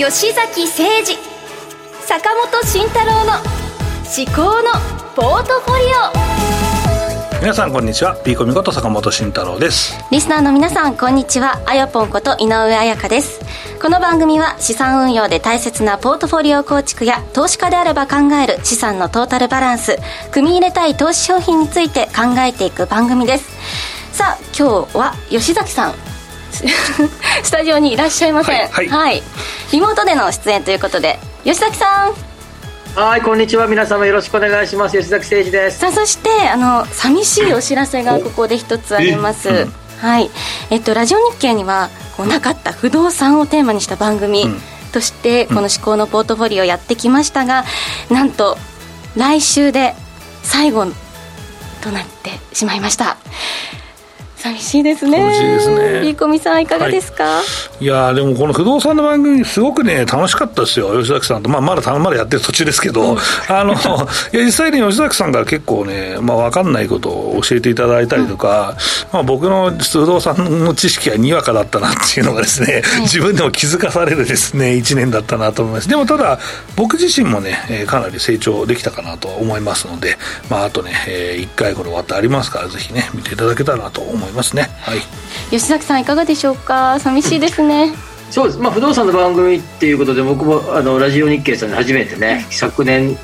吉崎誠二、坂本慎太郎の至高のポートフォリオ。 皆さんこんにちは、ビーコミこと坂本慎太郎です。 リスナーの皆さんこんにちは、あやぽんこと井上彩香です。この番組は資産運用で大切なポートフォリオ構築や投資家であれば考える資産のトータルバランス、組み入れたい投資商品について考えていく番組です。さあ今日は吉崎さんスタジオにいらっしゃいません、はい、リモートでの出演ということで吉崎さん。 はい、こんにちは、皆様よろしくお願いします。吉崎誠二です。 さあそして寂しいお知らせがここで一つあります。はい、ラジオ日経にはなかった不動産をテーマにした番組としてこの至高のポートフォリオをやってきましたが、なんと来週で最後となってしまいました。寂しいですね。 寂しいですね。 ビーコミさんいかがですか？ はい、いやでもこの不動産の番組すごくね楽しかったですよ。吉崎さんと、まだやってる途中ですけど、いや実際に吉崎さんが結構ね、分かんないことを教えていただいたりとか、僕の不動産の知識はにわかだったなっていうのがですね、自分でも気づかされるですね1年だったなと思います。でもただ僕自身もねかなり成長できたかなと思いますので、あとね1回これ終わってありますから、ぜひね見ていただけたらなと思いますね。はい、 吉崎さんいかがでしょうか？寂しいですね。 そうです、不動産の番組っていうことで僕もラジオ日経さんに初めてね昨年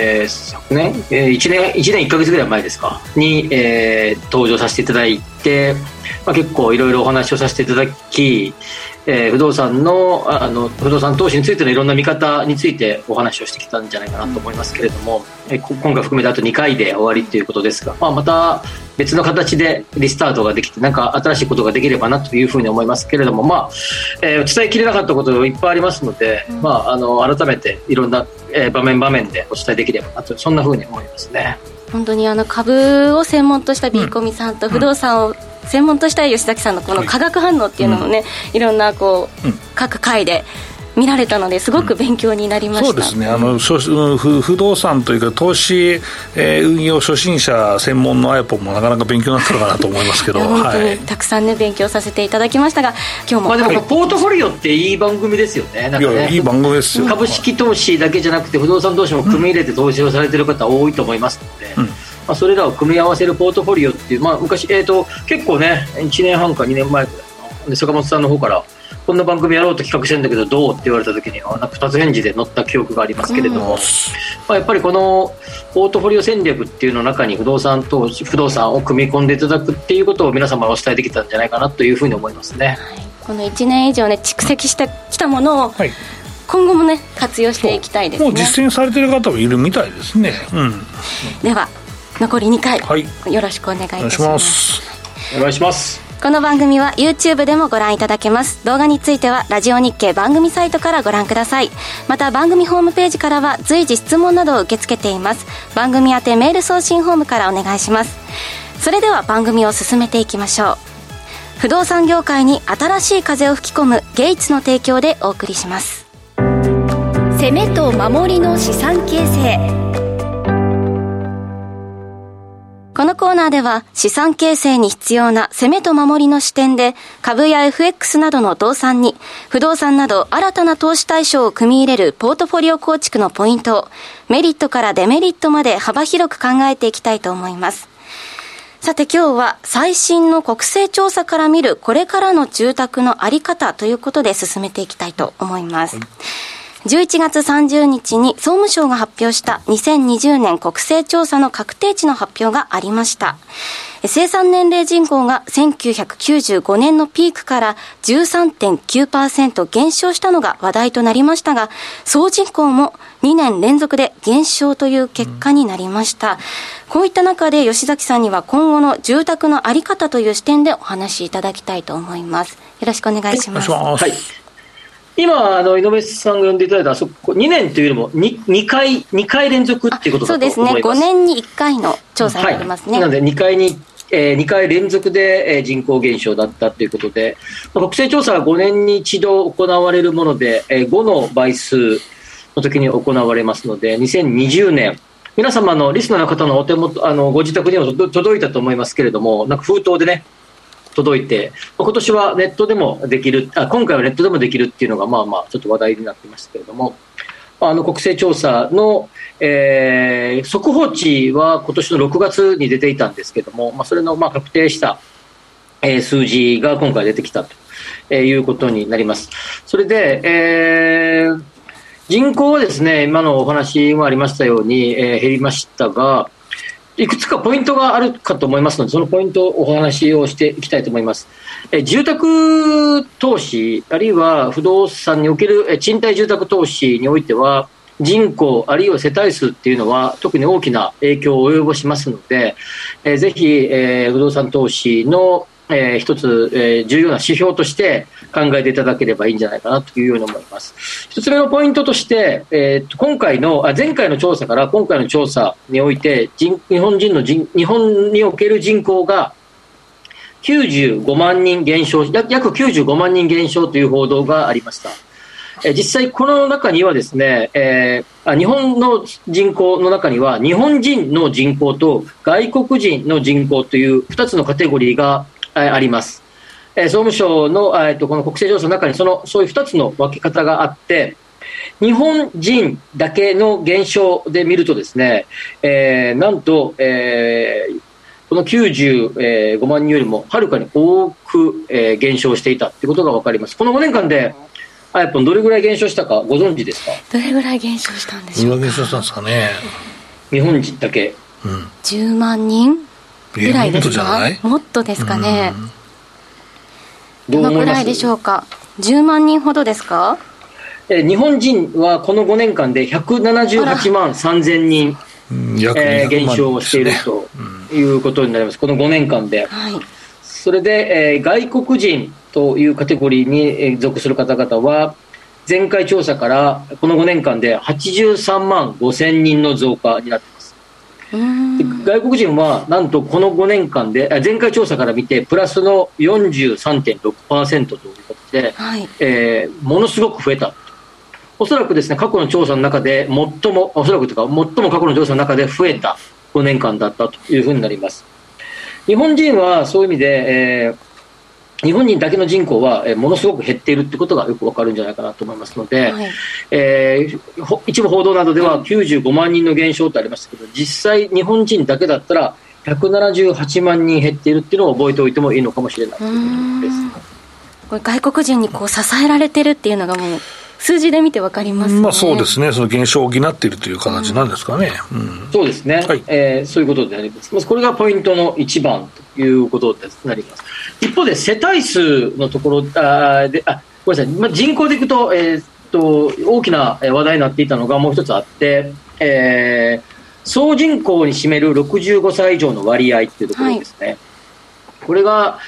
1年1ヶ月ぐらい前ですかに、登場させていただいて、結構いろいろお話をさせていただき、不動産投資についてのいろんな見方についてお話をしてきたんじゃないかなと思いますけれども、今回含めてあと2回で終わりということですが、また別の形でリスタートができて新しいことができればなというふうに思いますけれども、伝えきれなかったことがいっぱいありますので、改めていろんな場面でお伝えできればなと、そんなふうに思いますね。 本当に株を専門としたビーコミさんと不動産を専門とした吉崎さんのこの化学反応っていうのもね、いろんな各回で見られたのですごく勉強になりました。 そうですね、不動産というか投資、運用初心者専門のあやぽんもなかなか勉強になったのかなと思いますけど本当にたくさんね勉強させていただきましたが、今日も、 でもポートフォリオっていい番組ですよね。 いやいい番組ですよ。 株式投資だけじゃなくて不動産投資も組み入れて投資をされている方多いと思いますので、それらを組み合わせるポートフォリオっていう、昔、結構ね1年半か2年前くらいで坂本さんの方からこんな番組やろうと企画してるんだけどどうって言われた時には2つ返事で載った記憶がありますけれども、やっぱりこのポートフォリオ戦略っていうの中に不動産を組み込んでいただくっていうことを皆様にお伝えできたんじゃないかなというふうに思いますね。 この1年以上ね蓄積してきたものを、今後もね活用していきたいですね。 もう実践されてる方もいるみたいですね。 では残り2回、よろしくお願いいたします。 お願いします。 この番組は YouTube でもご覧いただけます。動画についてはラジオ日経番組サイトからご覧ください。また番組ホームページからは随時質問などを受け付けています。番組宛てメール送信フォームからお願いします。それでは番組を進めていきましょう。不動産業界に新しい風を吹き込むゲイツの提供でお送りします。 攻めと守りの資産形成。 このコーナーでは資産形成に必要な攻めと守りの視点で株や FX などの動産に不動産など新たな投資対象を組み入れるポートフォリオ構築のポイントをメリットからデメリットまで幅広く考えていきたいと思います。さて今日は最新の国勢調査から見るこれからの住宅のあり方ということで進めていきたいと思います。11月30日に総務省が発表した2020年国勢調査の確定値の発表がありました。生産年齢人口が1995年のピークから 13.9% 減少したのが話題となりましたが、総人口も2年連続で減少という結果になりました。こういった中で吉崎さんには今後の住宅のあり方という視点でお話しいただきたいと思います。よろしくお願いします。 今井上さんが呼んでいただいたそこ2年というよりも 2回連続っていうことだと思います。 そうですね、5年に1回の調査になりますね。 なので2回連続で人口減少だったということで、国勢調査は5年に一度行われるもので5の倍数の時に行われますので、2020年皆様のリスナーの方のお手元ご自宅にも届いたと思いますけれども、封筒でね届いて、今年はネットでもできる、今回はネットでもできるっていうのがちょっと話題になっていましたけれども、国勢調査の、速報値は今年の6月に出ていたんですけども、それの確定した、数字が今回出てきたということになります。それで、人口はですね、今のお話もありましたように、減りましたが、いくつかポイントがあるかと思いますので、そのポイントをお話をしていきたいと思います。住宅投資、あるいは不動産における賃貸住宅投資においては、人口あるいは世帯数っていうのは特に大きな影響を及ぼしますので、ぜひ、不動産投資の一つ、重要な指標として考えていただければいいんじゃないかなというように思います。一つ目のポイントとして、前回の調査から今回の調査において日本における人口が95万人減少、約95万人減少という報道がありました。実際この中にはですね、日本の人口の中には日本人の人口と外国人の人口という2つのカテゴリーがあります。総務省の、この国勢調査の中にそういう2つの分け方があって、日本人だけの減少で見るとですね、なんと、この95万人よりもはるかに多く、減少していたということが分かります。この5年間であやぽんどれぐらい減少したかご存知ですか？ どれぐらい減少したんでしょうか？ どれぐらい減少したんですかね。 日本人だけ、 10万人ぐらいですか？ もっとじゃない？ もっとですかね。 どのぐらいでしょうか？10万人ほどですか？ 日本人はこの5年間で178万3000人、減少しているということになります。この5年間で、はい、それで、外国人というカテゴリーに属する方々は前回調査からこの5年間で83万5000人の増加になっています。外国人はなんとこの5年間で前回調査から見てプラスの 43.6% ということで、はい、ものすごく増えた。おそらくですね、過去の調査の中で最も過去の調査の中で増えた5年間だったというふうになります。日本人はそういう意味で、日本人だけの人口はものすごく減っているということがよくわかるんじゃないかなと思いますので、はい、一部報道などでは95万人の減少とありましたけど、実際日本人だけだったら178万人減っているっていうのを覚えておいてもいいのかもしれないということです。 これ外国人にこう支えられてるっていうのがもう数字で見て分かりますね。 そうですね、その減少を補っているという形なんですかね。 そうですね、はい、そういうことであります。まずこれがポイントの1番ということになります。一方で世帯数のところでごめんなさい、人口でいくと、大きな話題になっていたのがもう一つあって、総人口に占める65歳以上の割合というところですね、はい、これが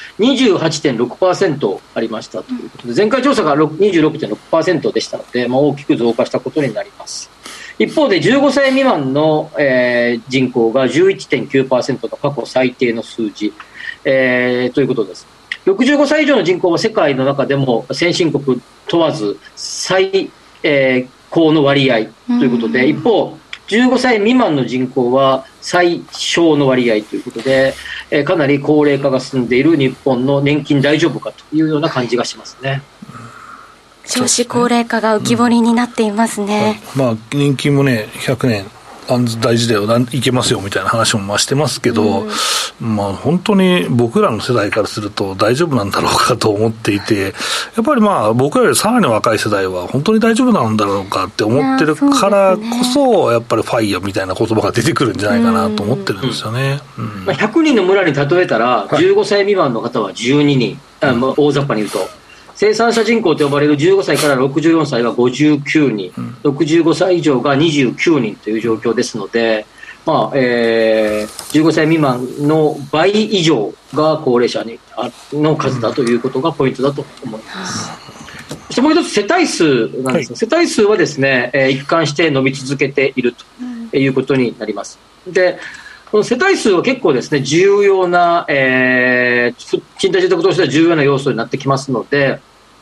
28.6% ありましたということで、前回調査が 26.6% でしたので、大きく増加したことになります。一方で15歳未満の、人口が 11.9% の過去最低の数字、ということです。65歳以上の人口は世界の中でも先進国問わず最、高の割合ということで、一方15歳未満の人口は最小の割合ということで、かなり高齢化が進んでいる日本の年金大丈夫かというような感じがしますね。 少子高齢化が浮き彫りになっていますね。 年金もね100年大事だよいけますよみたいな話もしてますけど、本当に僕らの世代からすると大丈夫なんだろうかと思っていて、やっぱり僕らよりさらに若い世代は本当に大丈夫なんだろうかって思ってるからこそ、やっぱりファイヤーみたいな言葉が出てくるんじゃないかなと思ってるんですよね。 100人の村に例えたら15歳未満の方は12人、大雑把に言うと生産者人口と呼ばれる15歳から64歳は59人、65歳以上が29人という状況ですので、15歳未満の倍以上が高齢者の数だということがポイントだと思います。そしてもう一つ世帯数なんですが、世帯数はですね、一貫して伸び続けているということになります。でこの世帯数は結構ですね重要な、賃貸住宅としては重要な要素になってきますので、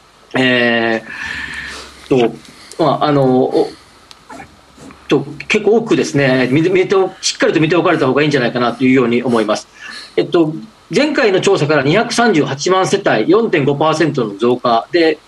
結構多くですねしっかりと見ておかれた方がいいんじゃないかなというように思います。 前回の調査から238万世帯 4.5% の増加で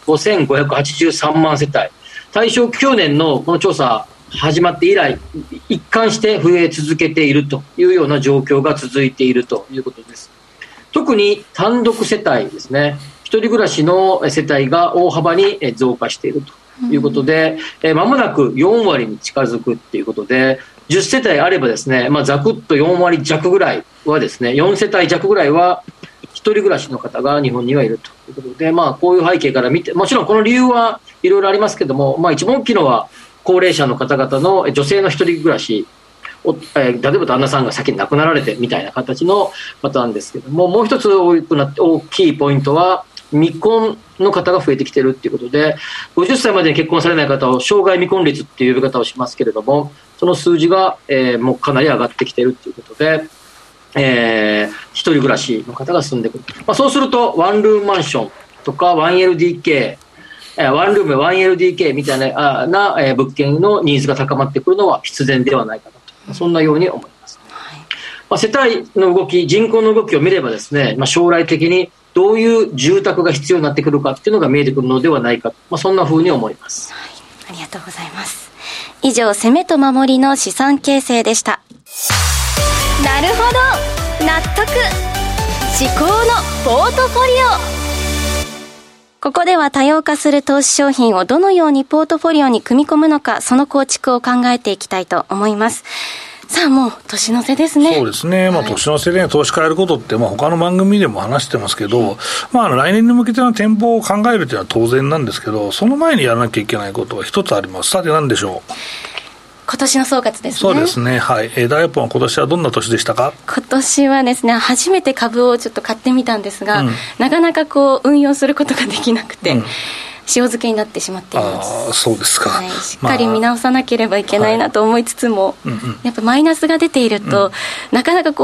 5583万世帯、対象去年のこの調査始まって以来一貫して増え続けているというような状況が続いているということです。特に単独世帯ですね、一人暮らしの世帯が大幅に増加しているということで、間もなく4割に近づくということで、10世帯あればですね、ざくっと4割弱ぐらいはですね、4世帯弱ぐらいは一人暮らしの方が日本にはいるということで、こういう背景から見て、もちろんこの理由はいろいろありますけども、一番大きいのは高齢者の方々の女性の一人暮らしを、例えば旦那さんが先に亡くなられてみたいな形のパターンですけども、もう一つ大きいポイントは未婚の方が増えてきているということで、50歳までに結婚されない方を生涯未婚率っていう呼び方をしますけれども、その数字が、もうかなり上がってきているということで、一人暮らしの方が住んでくる、そうするとワンルームマンションとか 1LDK、ワンルーム 1LDK みたいな物件のニーズが高まってくるのは必然ではないかなと、そんなように思います。世帯の動き、人口の動きを見ればですね、将来的にどういう住宅が必要になってくるかっていうのが見えてくるのではないか、そんな風に思います。 はい、ありがとうございます。以上、攻めと守りの資産形成でした。 なるほど、納得。至高のポートフォリオ。 ここでは多様化する投資商品をどのようにポートフォリオに組み込むのか、その構築を考えていきたいと思います。さあ、もう年の瀬ですね。 そうですね、年の瀬で投資変えることって、他の番組でも話してますけど、来年に向けての展望を考えるというのは当然なんですけど、その前にやらなきゃいけないことが一つあります。さて何でしょう。 今年の総括ですね。 そうですね、はい。大一本は今年はどんな年でしたか。 今年はですね、初めて株をちょっと買ってみたんですが、なかなか運用することができなくて、塩漬けになってしまっています。 そうですか、 しっかり見直さなければいけないなと思いつつも、やっぱマイナスが出ていると、なかなか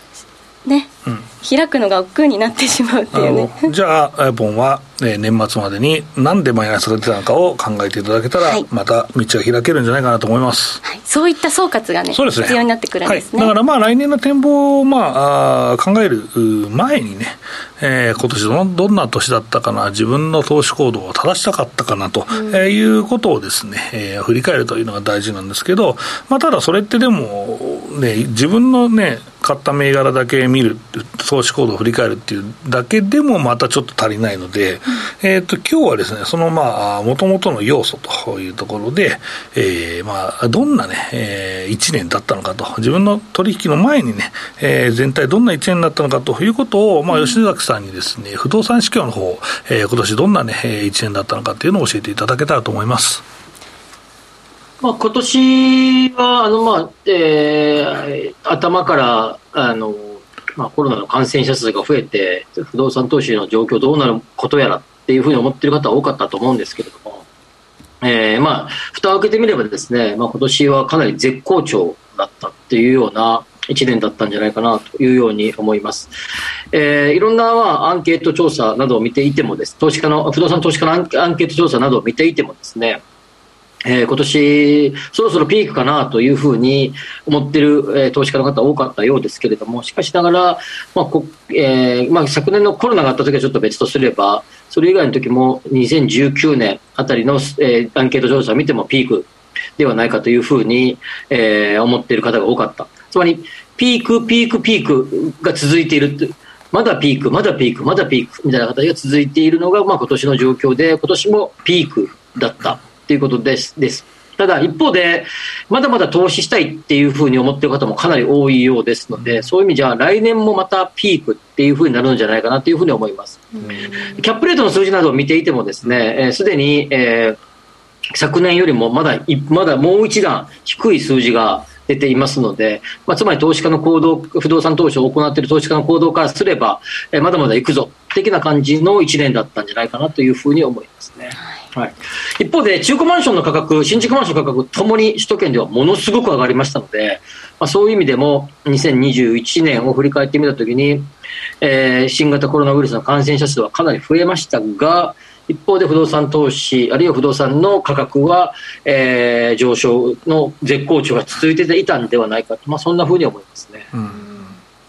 開くのが億劫になってしまうっていうね。 じゃあボンは、年末までになんでマイナスが出たのかを考えていただけたら、また道が開けるんじゃないかなと思います、 そういった総括がね、必要になってくるんですね。 だから来年の展望を考える前にね、今年どんな年だったかな、自分の投資行動を正したかったかなと、いうことをですね、振り返るというのが大事なんですけど、ただそれってでもね、自分のね買った銘柄だけ見る、投資行動を振り返るっていうだけでもまたちょっと足りないので、今日はですね、その元々の要素というところで、どんなね、1年だったのかと、自分の取引の前にね、全体どんな1年だったのかということを、吉崎さんにですね、不動産市況の方、今年どんなね、1年だったのかっていうのを教えていただけたらと思います。 今年は頭からコロナの感染者数が増えて不動産投資の状況どうなることやらっていうふうに思っている方は多かったと思うんですけれども、蓋を開けてみればですね、今年はかなり絶好調だったっていうような1年だったんじゃないかなというように思います。いろんなアンケート調査などを見ていてもです、不動産投資家のアンケート調査などを見ていてもですね、今年そろそろピークかなというふうに思っている、投資家の方多かったようですけれども、しかしながら、昨年のコロナがあった時はちょっと別とすれば、それ以外の時も2019年あたりの、アンケート調査を見てもピークではないかというふうに、思っている方が多かった。つまりピークが続いている、まだピークみたいな形が続いているのが、今年の状況で、今年もピークだったということです。ただ一方でまだまだ投資したいっていうふうに思っている方もかなり多いようですので、そういう意味じゃ来年もまたピークっていうふうになるんじゃないかなというふうに思います。キャップレートの数字などを見ていてもですね、すでに、昨年よりもまだもう一段低い数字が出ていますので、つまり投資家の行動、不動産投資を行っている投資家の行動からすれば、まだまだ行くぞ的な感じの1年だったんじゃないかなというふうに思いますね。一方で中古マンションの価格、新築マンションの価格ともに首都圏ではものすごく上がりましたので、そういう意味でも2021年を振り返ってみたときに、新型コロナウイルスの感染者数はかなり増えましたが、一方で不動産投資あるいは不動産の価格は、上昇の絶好調が続いていたんではないかと、そんなふうに思いますね。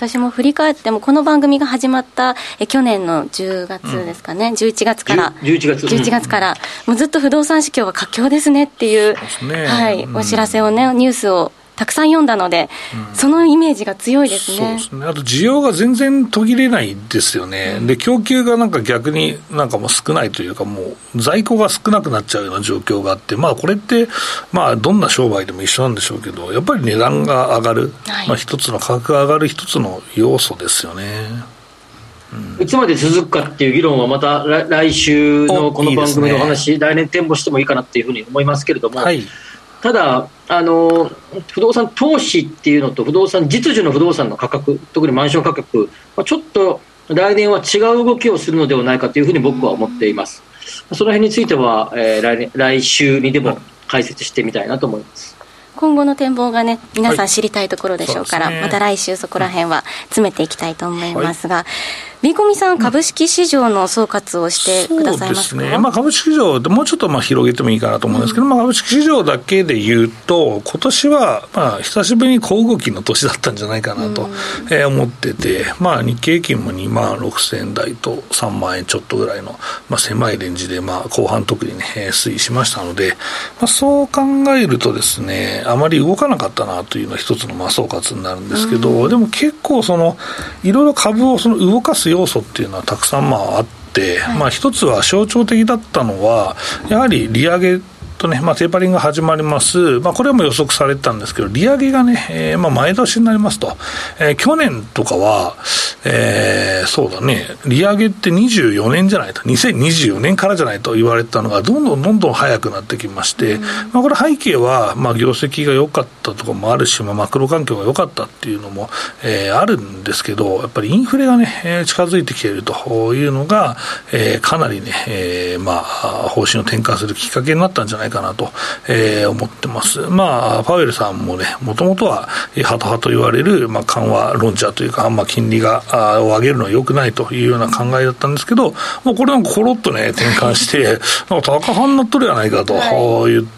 私も振り返ってもこの番組が始まった去年の10月ですかね、11月から11月から、もうずっと不動産市況は佳境ですねっていう、はい、お知らせをね、ニュースをたくさん読んだので、そのイメージが強いですね。 そうですね。あと需要が全然途切れないですよね。で供給がなんか逆になんかもう少ないというか、もう在庫が少なくなっちゃうような状況があって、まあこれってまあどんな商売でも一緒なんでしょうけど、やっぱり値段が上がる、まあ一つの価格が上がる一つの要素ですよね。 いつまで続くかっていう議論はまた来週のこの番組のお話、来年展望してもいいかなっていうふうに思いますけれども、はい、ただ不動産投資っていうのと実需の不動産の価格、特にマンション価格、ちょっと来年は違う動きをするのではないかというふうに僕は思っています。その辺については、来週にでも解説してみたいなと思います。 今後の展望がね、皆さん知りたいところでしょうから、はい、また来週そこら辺は詰めていきたいと思いますが、ビーコミさん、株式市場の総括をしてくださいますか。 そうですね、まあ、株式市場でもうちょっとまあ広げてもいいかなと思うんですけど、まあ、株式市場だけで言うと今年はまあ久しぶりに小動きの年だったんじゃないかなと思ってて、まあ、日経平均も2万6000円台と3万円ちょっとぐらいのまあ狭いレンジでまあ後半特にね推移しましたので、まあ、そう考えるとですね、あまり動かなかったなというのは一つのまあ総括になるんですけど、でも結構いろいろ株を動かす要素っていうのはたくさんまああって、まあ、一つは象徴的だったのはやはり利上げとね、まあ、テーパリングが始まります。まあ、これも予測されてたんですけど、利上げがね、まあ、前倒しになりますと、去年とかは、そうだね、利上げって24年じゃないと、2024年からじゃないと言われてたのがどんどん早くなってきまして、まあ、これ背景はまあ業績が良かったとかもあるし、まあ、マクロ環境が良かったっていうのも、あるんですけど、やっぱりインフレがね、近づいてきているというのが、かなりね、まあ方針を転換するきっかけになったんじゃないかなと、思ってます。まあパウエルさんもね、もともとはハト派と言われる、まあ、緩和論者というか、まあ、金利がを上げるのは良くないというような考えだったんですけど、もうこれなんかコロッとね転換してなんか高派になっとるやないかと言って、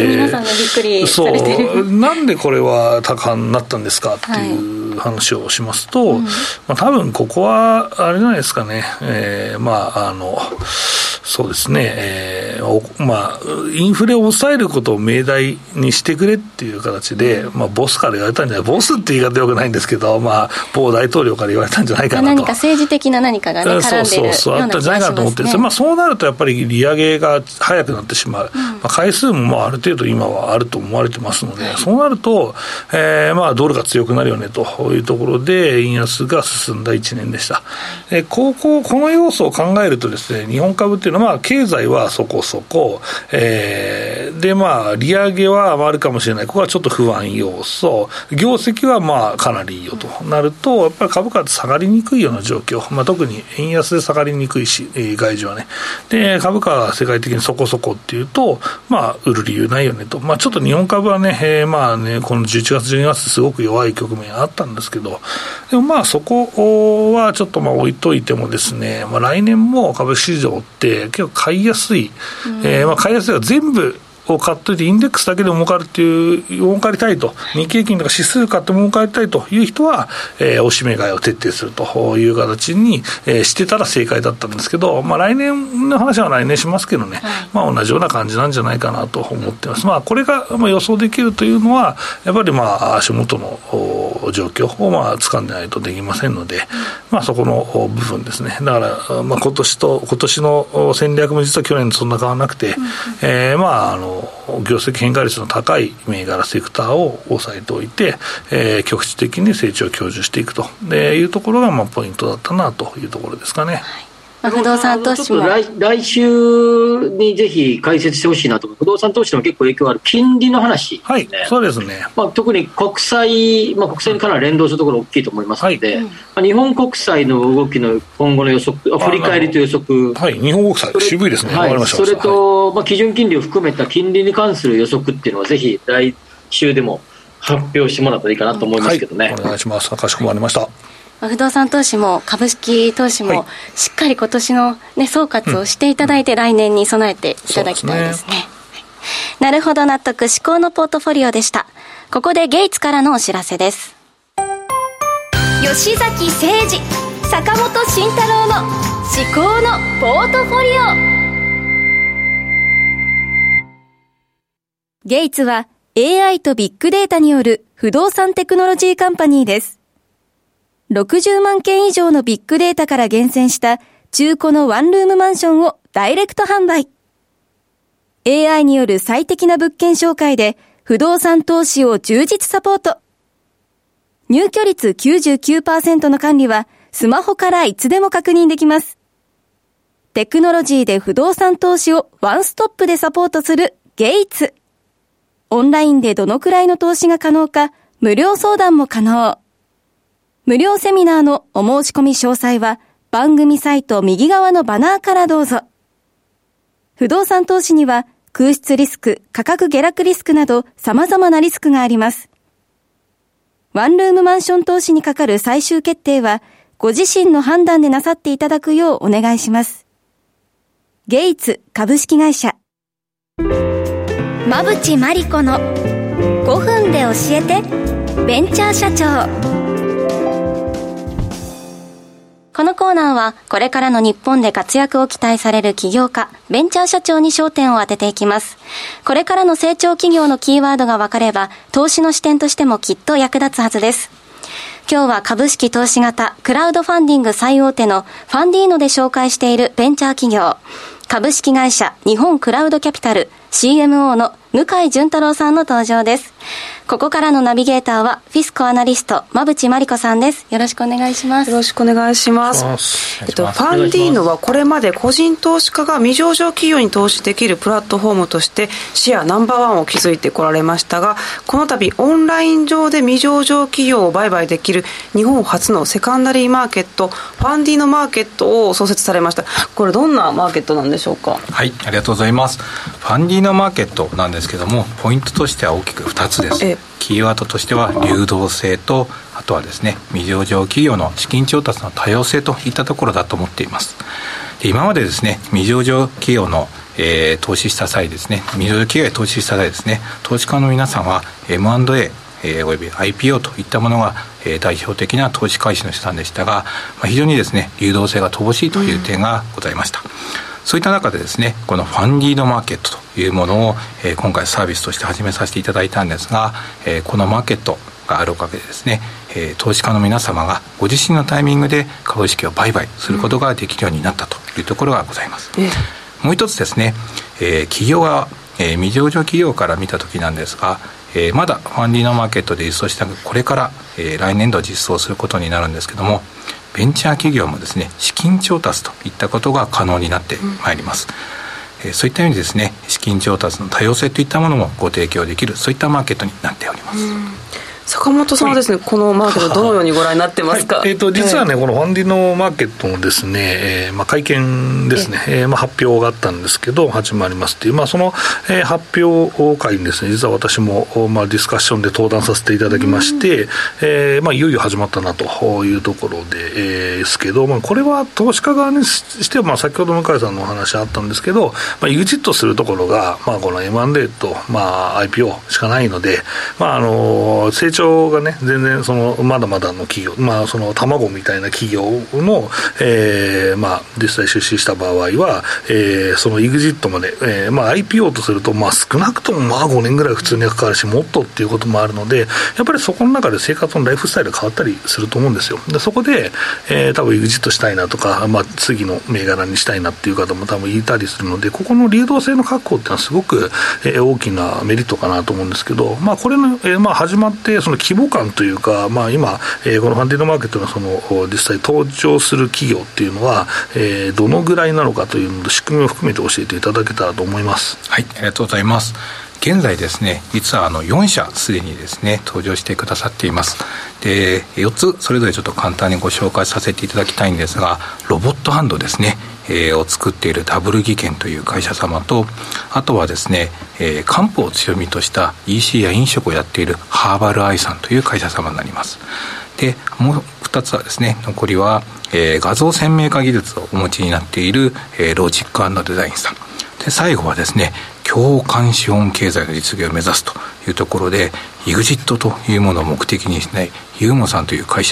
皆さんがびっくりされてる。 そうなんでこれは高派になったんですかっていう話をしますと、まあ、多分ここはあれじゃないですかね、まあそうですね、まあ、インフレを抑えることを命題にしてくれっていう形で、まあ、ボスから言われたんじゃない、ボスって言い方よくないんですけど、まあ、某大統領から言われたんじゃないかなと、 何か政治的な何かがね、絡んでいるような気がしますね。 そうあったんじゃないかなと思ってるんですよ。まあ、そうなるとやっぱり利上げが早くなってしまう、まあ、回数もまあある程度今はあると思われてますので、そうなると、まあ、ドルが強くなるよねというところで円安が進んだ1年でした。この要素を考えるとですね、日本株っていうのはまあ経済はそこそこ、でまあ利上げはあるかもしれない、ここはちょっと不安要素、業績はまあかなりいいよとなると、やっぱり株価って下がりにくいような状況、まあ、特に円安で下がりにくいし、外需はね、で株価が世界的にそこそこっていうと、まあ売る理由ないよねと、まあ、ちょっと日本株はね、まあね、この11月12月すごく弱い局面あったんですけど、でもまあそこはちょっとまあ置いといてもですね、まあ、来年も株式市場って結構買いやすい、まあ買いやすいが全部を買っといてインデックスだけで儲かるっていう儲かりたいと、日経金とか指数買って儲かりたいという人は、おしめ買いを徹底するという形に、してたら正解だったんですけど、まあ、来年の話は来年しますけどね、まあ、同じような感じなんじゃないかなと思ってます。まあ、これがまあ予想できるというのはやっぱりまあ足元の状況をまあ掴んでないとできませんので、まあ、そこの部分ですね。だからまあ今年の戦略も実は去年とそんな変わらなくて、まあ業績変化率の高い銘柄セクターを抑えておいて、局地的に成長を享受していくというところがまあポイントだったなというところですかね。 まあ、不動産投資も来週にぜひ解説してほしいなと思う。不動産投資でも結構影響ある金利の話、ね、 はい、そうですね。 まあ、特に国債、まあ、国債にかなり連動するところ大きいと思いますので、まあ、日本国債の動きの今後の予測、振り返りと予測、 はい、日本国債渋いですね。わかりました。 それと、まあ、基準金利を含めた金利に関する予測っていうのはぜひ来週でも発表してもらったらいいかなと思いますけどね。 はい、お願いします。かしこまりました。 不動産投資も株式投資もしっかり今年の、ね、総括をしていただいて、来年に備えていただきたいですね。なるほど納得、至高のポートフォリオでした。ここでゲイツからのお知らせです。 吉吉崎誠二、坂本慎太郎の至高のポートフォリオ。ゲイツは AI とビッグデータによる不動産テクノロジーカンパニーです。60万件以上のビッグデータから厳選した中古のワンルームマンションをダイレクト販売。AI による最適な物件紹介で不動産投資を充実サポート。入居率 99% の管理はスマホからいつでも確認できます。テクノロジーで不動産投資をワンストップでサポートするゲイツ。オンラインでどのくらいの投資が可能か無料相談も可能。無料セミナーのお申し込み詳細は番組サイト右側のバナーからどうぞ。不動産投資には空室リスク、価格下落リスクなど様々なリスクがあります。ワンルームマンション投資にかかる最終決定はご自身の判断でなさっていただくようお願いします。ゲイツ株式会社。馬淵真理子の5分で教えてベンチャー社長。 このコーナーはこれからの日本で活躍を期待される起業家、ベンチャー社長に焦点を当てていきます。これからの成長企業のキーワードが分かれば投資の視点としてもきっと役立つはずです。今日は株式投資型クラウドファンディング最大手のファンディーノで紹介しているベンチャー企業、株式会社日本クラウドキャピタル CMO の向井潤太郎さんの登場です。ここからのナビゲーターはフィスコアナリスト馬淵真理子さんです。よろしくお願いします。 よろしくお願いします。ファンディーノはこれまで個人投資家が未上場企業に投資できるプラットフォームとしてシェアナンバーワンを築いてこられましたが、この度オンライン上で未上場企業を売買できる日本初のセカンダリーマーケット、ファンディーノマーケットを創設されました。これどんなマーケットなんでしょうか？ はい、ありがとうございます。ファンディーノマーケットなんですけども、ポイントとしては大きく2つです。キーワードとしては流動性と、あとはですね、未上場企業の資金調達の多様性といったところだと思っています。で、今までですね、未上場企業の投資した際ですね、未上場企業へ投資した際ですね、投資家の皆さんは M&A、および IPO といったものが、代表的な投資開始の手段でしたが、非常にですね、流動性が乏しいという点がございました。そういった中でですね、このファンディーノマーケットというものを、今回サービスとして始めさせていただいたんですが、このマーケットがあるおかげでですね、投資家の皆様がご自身のタイミングで株式を売買することができるようになったというところがございます。もう一つですね、企業は、未上場企業から見たときなんですが、まだファンディーノマーケットで実装したこれから、来年度実装することになるんですけども、ベンチャー企業もですね、資金調達といったことが可能になってまいります。そういった意味でですね、資金調達の多様性といったものもご提供できる、そういったマーケットになっております。 坂本さんはですね、このマーケットどのようにご覧になってますか？ 実はね、このファンディのマーケットのですね、会見ですね、発表があったんですけど、始まりますっていう、その、発表会にですね、実は私も、ディスカッションで登壇させていただきまして、いよいよ始まったなというところで、ですけど、これは投資家側にしては、先ほど向井さんのお話あったんですけど、EXIT するところが、この M&A と、IPO しかないので、成長がね、全然まだまだの企業、その卵みたいな企業の、実際出資した場合は、その EXIT まで、IPO とすると、少なくとも5年ぐらい普通にかかるし、もっとっていうこともあるので、やっぱりそこの中で生活のライフスタイルが変わったりすると思うんですよ。でそこで、多分 EXIT したいなとか、次の銘柄にしたいなっていう方も多分いたりするので、ここの流動性の確保っていうのはすごく、大きなメリットかなと思うんですけど、これの、始まってその規模感というか、今、このファンディーノマーケットの実際登場する企業っていうのは、どのぐらいなのかというのと仕組みを含めて教えていただけたらと思います。 はい、ありがとうございます。現在ですね、実は4社すでにですね登場してくださっています。で、4つそれぞれちょっと簡単にご紹介させていただきたいんですが、ロボットハンドですね、を作っているダブル技研という会社様と、あとはですね、漢方を強みとした EC や飲食をやっているハーバルアイさんという会社様になります。で、もう2つはですね、残りは、画像鮮明化技術をお持ちになっている、ロジック&デザインさんで、最後はですね、共感資本経済の実現を目指すというところで EXIT というものを目的にしないユーモさんという会社、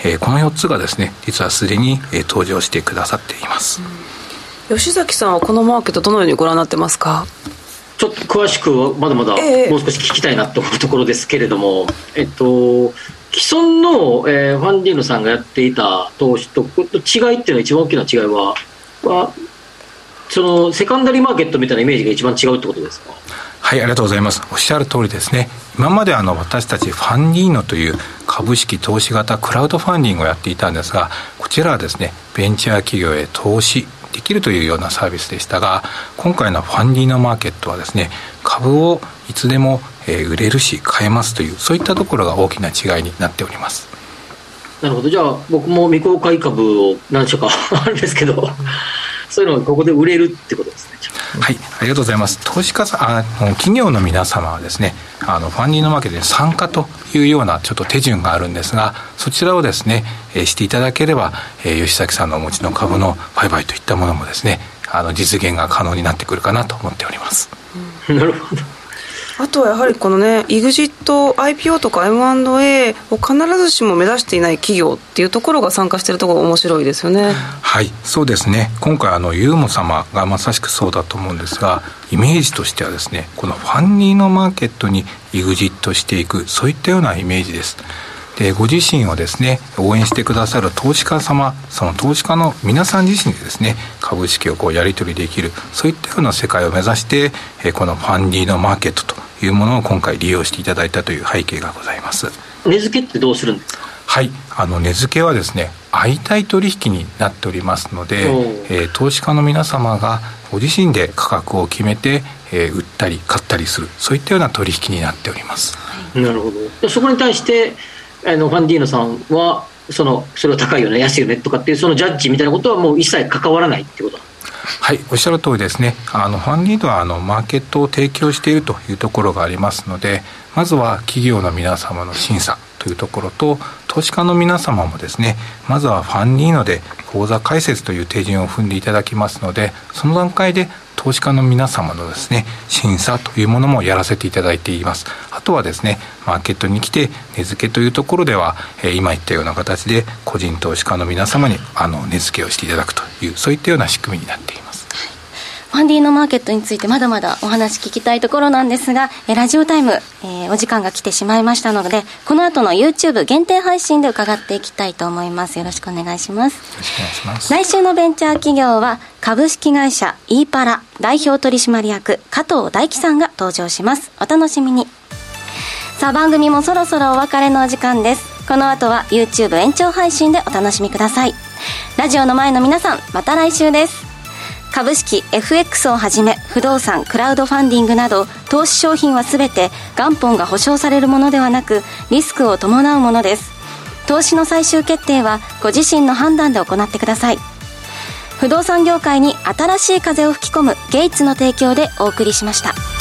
この4つがですね実はすでに、登場してくださっています。 吉崎さんはこのマーケットどのようにご覧になってますか？ ちょっと詳しくまだまだもう少し聞きたいなと思うところですけれども、既存の、ファンディーノさんがやっていた投資と違いっていうのは、一番大きな違いはそのセカンダリーマーケットみたいなイメージが一番違うってことですか？ はい、ありがとうございます。おっしゃる通りですね。今まで私たちファンディーノという株式投資型クラウドファンディングをやっていたんですが、こちらはですねベンチャー企業へ投資できるというようなサービスでしたが、今回のファンディーノマーケットはですね株をいつでも売れるし買えますという、そういったところが大きな違いになっております。 なるほど。じゃあ僕も未公開株を何社かあるんですけどそういうのがここで売れるってことですね。 はい、ありがとうございます。投資家企業の皆様はですねファンディーノマーケットに参加というようなちょっと手順があるんですが、そちらをですね、していただければ、吉崎さんのお持ちの株の売買といったものもですね実現が可能になってくるかなと思っております。 なるほど。 あとはやはりこのね EXIT、IPO とか M&A を必ずしも目指していない企業っていうところが参加しているところが面白いですよね。 はい、そうですね。今回ユーモ様がまさしくそうだと思うんですが、イメージとしてはですねこのファンディーノマーケットに EXIT していく、そういったようなイメージです。でご自身をですね応援してくださる投資家様、その投資家の皆さん自身でですね株式をやり取りできる、そういったような世界を目指してこのファンディーノマーケットというものを今回利用していただいたという背景がございます。 値付けってどうするんですか？ はい、値付けはですね相対取引になっておりますので、投資家の皆様がご自身で価格を決めて、売ったり買ったりする、そういったような取引になっております。 なるほど。そこに対してファンディーノさんはそれは高いよね安いよねとかっていうそのジャッジみたいなことはもう一切関わらないってことなんですか？ はい、おっしゃる通りですね。ファンディーノはマーケットを提供しているというところがありますので、まずは企業の皆様の審査というところと、投資家の皆様もですねまずはファンディーノで口座開設という手順を踏んでいただきますので、その段階で投資家の皆様のですね審査というものもやらせていただいています。あとはですねマーケットに来て値付けというところでは、今言ったような形で個人投資家の皆様に値付けをしていただくという、そういったような仕組みになっています。 ファンディーノマーケットについてまだまだお話聞きたいところなんですが、ラジオタイム、お時間が来てしまいましたので、この後の YouTube 限定配信で伺っていきたいと思います。よろしくお願いします。 よろしくお願いします。 来週のベンチャー企業は株式会社イーパラ代表取締役加藤大樹さんが登場します。お楽しみに。さあ番組もそろそろお別れのお時間です。この後は YouTube 延長配信でお楽しみください。ラジオの前の皆さん、また来週です。株式 FX をはじめ不動産、クラウドファンディングなど投資商品はすべて元本が保証されるものではなくリスクを伴うものです。投資の最終決定はご自身の判断で行ってください。不動産業界に新しい風を吹き込むゲイツの提供でお送りしました。